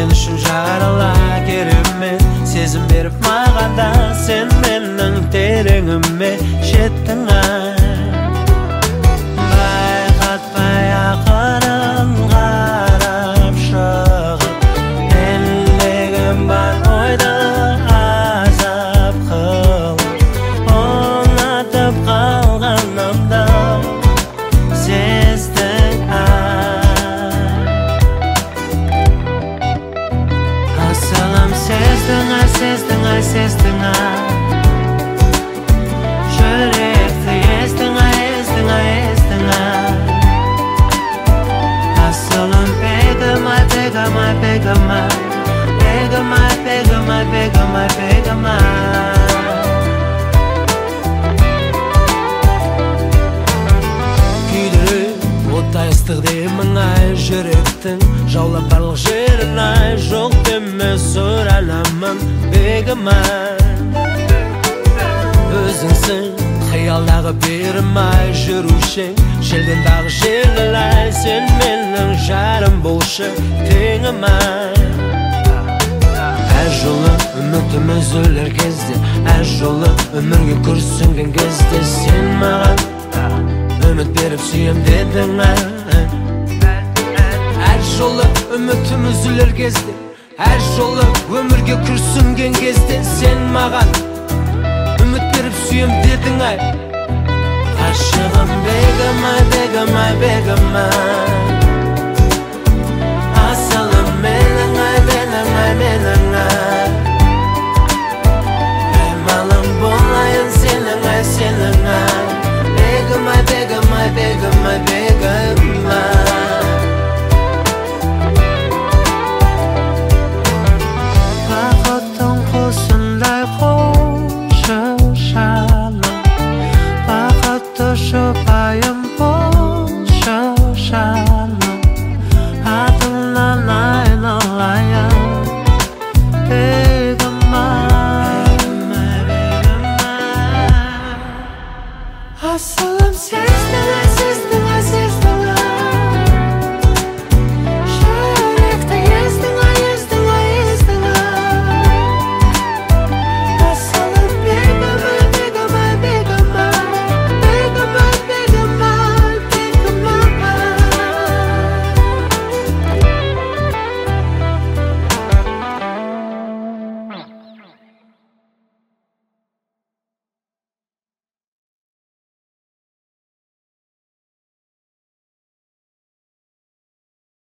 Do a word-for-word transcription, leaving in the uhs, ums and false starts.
men üçün жарала керемет сезім беріп мағанда сен менің тереңіме жеттің ай байқатпай ақырын қарап шығып әлегім бар ойды азап қылып ұнатып қалғанымды сездің асылым сездің ай сездің ай сездің ай жүректі естің ай естің ай естің ай асылым бегім ай бегім ай бегім ай бегім ай бегім ай бегім ай бегім ай күйдіріп оттай ыстық деймін ай жүректің жаулап барлық жерін ай жоқ деме сұранамын бегім ай өзіңсің қиялдағы берім ай жүрушің желдендағы жеңіл ай сен менің жарым болшы теңім ай әр жолы үмітім үзілер кезде әр жолы өмірге күрсінген кезде сен маған үміт беріп сүйем дедің ай әр жолы үмітім үзілер кезде әр жолы өмірге күрсінген кезде сен маған үміт беріп сүйем дедің ай ғашығым бегім ай бегім ай бегім ай